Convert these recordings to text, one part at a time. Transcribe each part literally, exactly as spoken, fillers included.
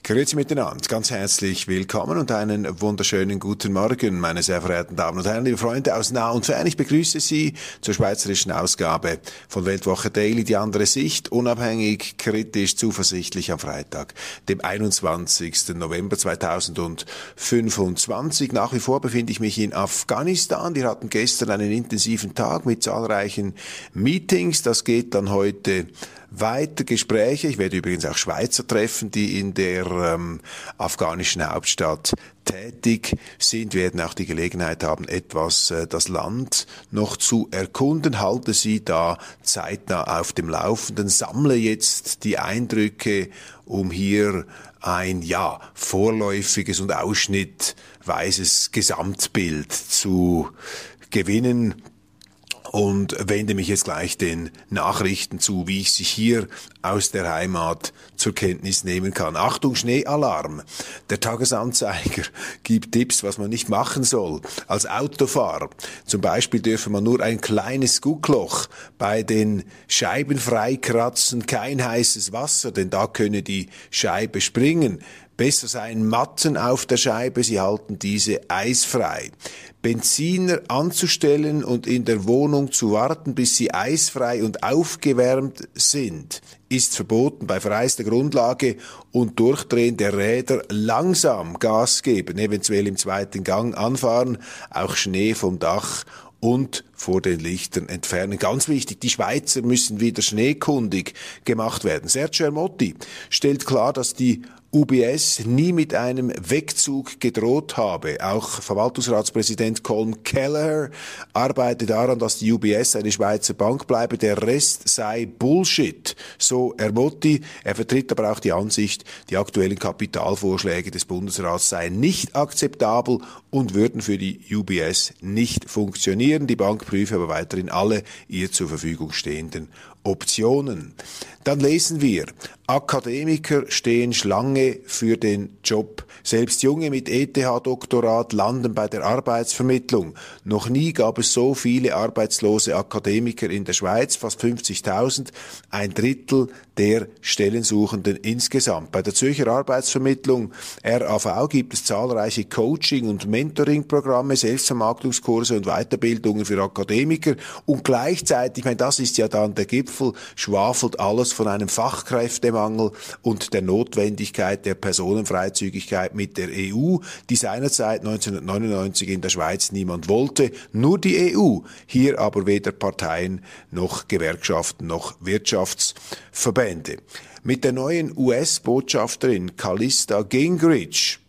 Grüezi miteinander, ganz herzlich willkommen und einen wunderschönen guten Morgen, meine sehr verehrten Damen und Herren, liebe Freunde aus nah und fern. Ich begrüße Sie zur schweizerischen Ausgabe von Weltwoche Daily, die andere Sicht, unabhängig, kritisch, zuversichtlich am Freitag, dem einundzwanzigsten November zweitausendfünfundzwanzig. Nach wie vor befinde ich mich in Afghanistan. Wir hatten gestern einen intensiven Tag mit zahlreichen Meetings. Das geht dann heute weiter. Gespräche. Ich werde übrigens auch Schweizer treffen, die in der ähm, afghanischen Hauptstadt tätig sind, werden auch die Gelegenheit haben, etwas äh, das Land noch zu erkunden. Halte Sie da zeitnah auf dem Laufenden, sammle jetzt die Eindrücke, um hier ein, ja, vorläufiges und ausschnittweises Gesamtbild zu gewinnen. Und wende mich jetzt gleich den Nachrichten zu, wie ich sie hier aus der Heimat zur Kenntnis nehmen kann. Achtung, Schneealarm. Der Tagesanzeiger gibt Tipps, was man nicht machen soll als Autofahrer. Zum Beispiel dürfe man nur ein kleines Guckloch bei den Scheiben freikratzen, kein heißes Wasser, denn da könne die Scheibe springen. Besser seien Matten auf der Scheibe, sie halten diese eisfrei. Benziner anzustellen und in der Wohnung zu warten, bis sie eisfrei und aufgewärmt sind, ist verboten. Bei vereister Grundlage und Durchdrehen der Räder langsam Gas geben, eventuell im zweiten Gang anfahren, auch Schnee vom Dach und vor den Lichtern entfernen. Ganz wichtig, die Schweizer müssen wieder schneekundig gemacht werden. Sergio Ermotti stellt klar, dass die U B S nie mit einem Wegzug gedroht habe. Auch Verwaltungsratspräsident Colm Kelleher arbeitet daran, dass die U B S eine Schweizer Bank bleibe. Der Rest sei Bullshit, so Ermotti. Er vertritt aber auch die Ansicht, die aktuellen Kapitalvorschläge des Bundesrats seien nicht akzeptabel und würden für die U B S nicht funktionieren. Die Bank prüfe aber weiterhin alle ihr zur Verfügung stehenden Optionen. Dann lesen wir, Akademiker stehen Schlange für den Job. Selbst Junge mit E T H-Doktorat landen bei der Arbeitsvermittlung. Noch nie gab es so viele arbeitslose Akademiker in der Schweiz, fast fünfzigtausend, ein Drittel der Stellensuchenden insgesamt. Bei der Zürcher Arbeitsvermittlung R A V gibt es zahlreiche Coaching- und Mentoring-Programme, Selbstvermarktungskurse und Weiterbildungen für Akademiker. Und gleichzeitig, ich meine, das ist ja dann der Gipfel, schwafelt alles von einem Fachkräftemangel und der Notwendigkeit der Personenfreizügigkeit mit der E U, die seinerzeit neunzehnhundertneunundneunzig in der Schweiz niemand wollte, nur die E U, hier aber weder Parteien noch Gewerkschaften noch Wirtschaftsverbände. Mit der neuen U S-Botschafterin Callista Gingrich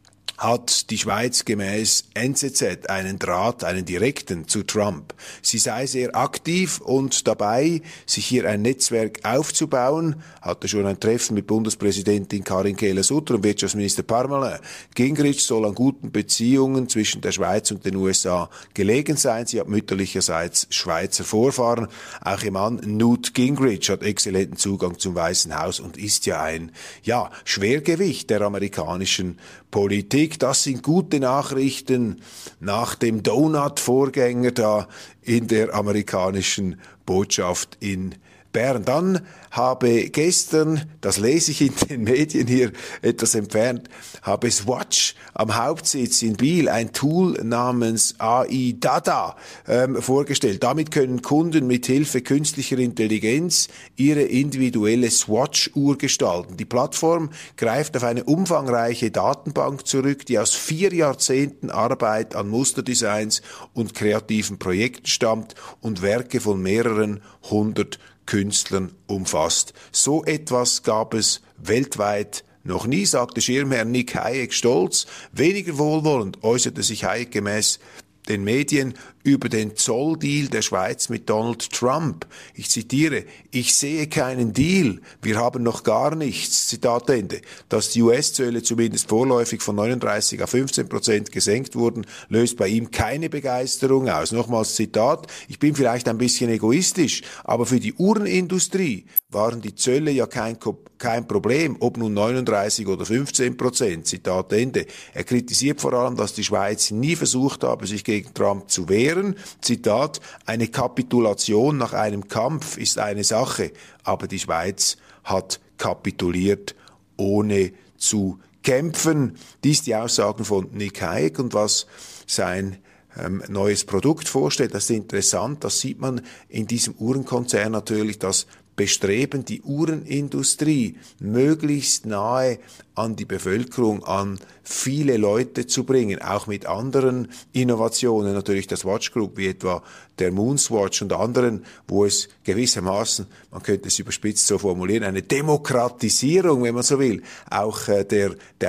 hat die Schweiz gemäß N Z Z einen Draht, einen direkten zu Trump. Sie sei sehr aktiv und dabei, sich hier ein Netzwerk aufzubauen, hatte schon ein Treffen mit Bundespräsidentin Karin Keller-Sutter und Wirtschaftsminister Parmelin. Gingrich soll an guten Beziehungen zwischen der Schweiz und den U S A gelegen sein. Sie hat mütterlicherseits Schweizer Vorfahren. Auch ihr Mann Newt Gingrich hat exzellenten Zugang zum Weißen Haus und ist ja ein, ja, Schwergewicht der amerikanischen Politik. Das sind gute Nachrichten nach dem Donut-Vorgänger da in der amerikanischen Botschaft in Bern. Dann habe gestern, das lese ich in den Medien hier etwas entfernt, habe Swatch am Hauptsitz in Biel ein Tool namens A I Dada ähm, vorgestellt. Damit können Kunden mit Hilfe künstlicher Intelligenz ihre individuelle Swatch-Uhr gestalten. Die Plattform greift auf eine umfangreiche Datenbank zurück, die aus vier Jahrzehnten Arbeit an Musterdesigns und kreativen Projekten stammt und Werke von mehreren hundert Künstlern umfasst. So etwas gab es weltweit noch nie, sagte Schirmherr Nick Hayek stolz. Weniger wohlwollend äußerte sich Hayek gemäß den Medien über den Zolldeal der Schweiz mit Donald Trump. Ich zitiere, ich sehe keinen Deal, wir haben noch gar nichts, Zitat Ende. Dass die U S-Zölle zumindest vorläufig von neununddreißig auf fünfzehn Prozent gesenkt wurden, löst bei ihm keine Begeisterung aus. Nochmals Zitat, ich bin vielleicht ein bisschen egoistisch, aber für die Uhrenindustrie waren die Zölle ja kein, kein Problem, ob nun neununddreißig oder fünfzehn Prozent, Zitat Ende. Er kritisiert vor allem, dass die Schweiz nie versucht habe, sich gegen Trump zu wehren. Zitat, eine Kapitulation nach einem Kampf ist eine Sache, aber die Schweiz hat kapituliert, ohne zu kämpfen. Dies die Aussagen von Nick Hayek und was sein ähm, neues Produkt vorstellt. Das ist interessant, das sieht man in diesem Uhrenkonzern natürlich, das Bestreben, die Uhrenindustrie möglichst nahe an die Bevölkerung, an viele Leute zu bringen, auch mit anderen Innovationen, natürlich das Watch Group, wie etwa der Moonswatch und anderen, wo es gewissermaßen, man könnte es überspitzt so formulieren, eine Demokratisierung, wenn man so will, auch äh, der, der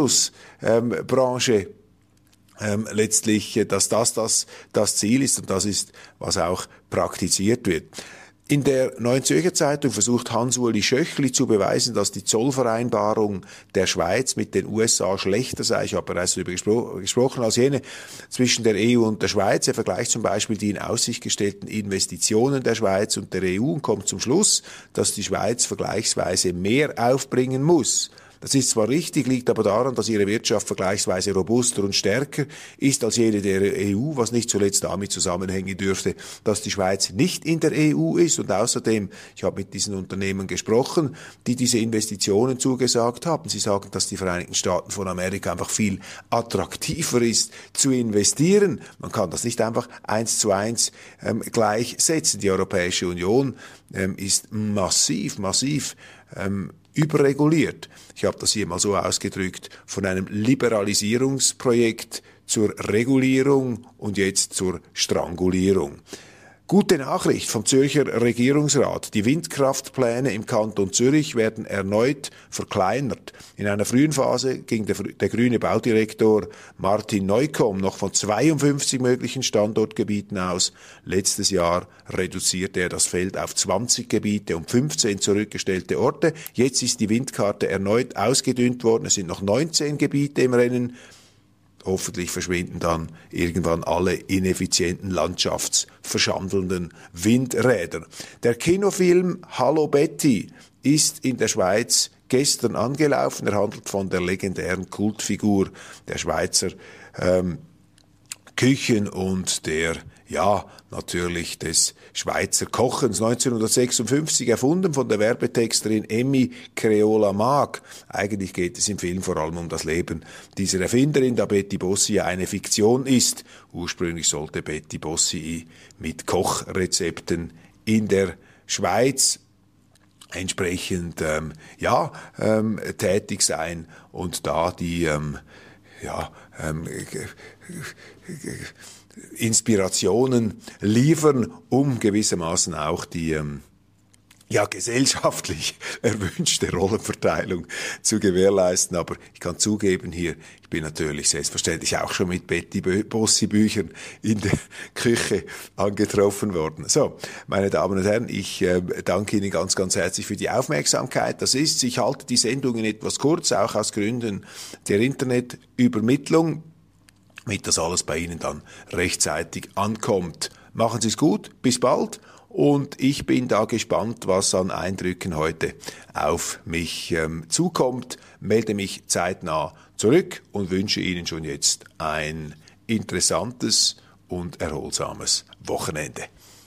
Luxusbranche ähm, ähm, letztlich, äh, dass das, das das Ziel ist und das ist, was auch praktiziert wird. In der Neuen Zürcher Zeitung versucht Hans-Uli Schöchli zu beweisen, dass die Zollvereinbarung der Schweiz mit den U S A schlechter sei. Ich habe bereits darüber gespro- gesprochen als jene zwischen der E U und der Schweiz. Er vergleicht zum Beispiel die in Aussicht gestellten Investitionen der Schweiz und der E U und kommt zum Schluss, dass die Schweiz vergleichsweise mehr aufbringen muss. Das ist zwar richtig, liegt aber daran, dass ihre Wirtschaft vergleichsweise robuster und stärker ist als jene der E U, was nicht zuletzt damit zusammenhängen dürfte, dass die Schweiz nicht in der E U ist und außerdem, ich habe mit diesen Unternehmen gesprochen, die diese Investitionen zugesagt haben. Sie sagen, dass die Vereinigten Staaten von Amerika einfach viel attraktiver ist zu investieren. Man kann das nicht einfach eins zu eins ähm, gleichsetzen. Die Europäische Union ähm, ist massiv, massiv ähm, überreguliert. Ich habe das hier mal so ausgedrückt, von einem Liberalisierungsprojekt zur Regulierung und jetzt zur Strangulierung. Gute Nachricht vom Zürcher Regierungsrat. Die Windkraftpläne im Kanton Zürich werden erneut verkleinert. In einer frühen Phase ging der, der grüne Baudirektor Martin Neukomm noch von zweiundfünfzig möglichen Standortgebieten aus. Letztes Jahr reduzierte er das Feld auf zwanzig Gebiete und fünfzehn zurückgestellte Orte. Jetzt ist die Windkarte erneut ausgedünnt worden. Es sind noch neunzehn Gebiete im Rennen. Hoffentlich verschwinden dann irgendwann alle ineffizienten, landschaftsverschandelnden Windräder. Der Kinofilm Hallo Betty ist in der Schweiz gestern angelaufen. Er handelt von der legendären Kultfigur der Schweizer ähm, Küchen und der, ja, natürlich des Schweizer Kochens. neunzehnhundertsechsundfünfzig erfunden von der Werbetexterin Emmy Creola Mag. Eigentlich geht es im Film vor allem um das Leben dieser Erfinderin, da Betty Bossi ja eine Fiktion ist. Ursprünglich sollte Betty Bossi mit Kochrezepten in der Schweiz entsprechend ähm, ja ähm, tätig sein und da die ähm, ja ähm, Inspirationen liefern, um gewissermaßen auch die ähm, ja gesellschaftlich erwünschte Rollenverteilung zu gewährleisten. Aber ich kann zugeben hier, ich bin natürlich selbstverständlich auch schon mit Betty Bossi Büchern in der Küche angetroffen worden. So, meine Damen und Herren, ich äh, danke Ihnen ganz, ganz herzlich für die Aufmerksamkeit. Das ist, ich halte die Sendungen etwas kurz, auch aus Gründen der Internetübermittlung, damit das alles bei Ihnen dann rechtzeitig ankommt. Machen Sie es gut, bis bald. Und ich bin da gespannt, was an Eindrücken heute auf mich ähm, zukommt. Melde mich zeitnah zurück und wünsche Ihnen schon jetzt ein interessantes und erholsames Wochenende.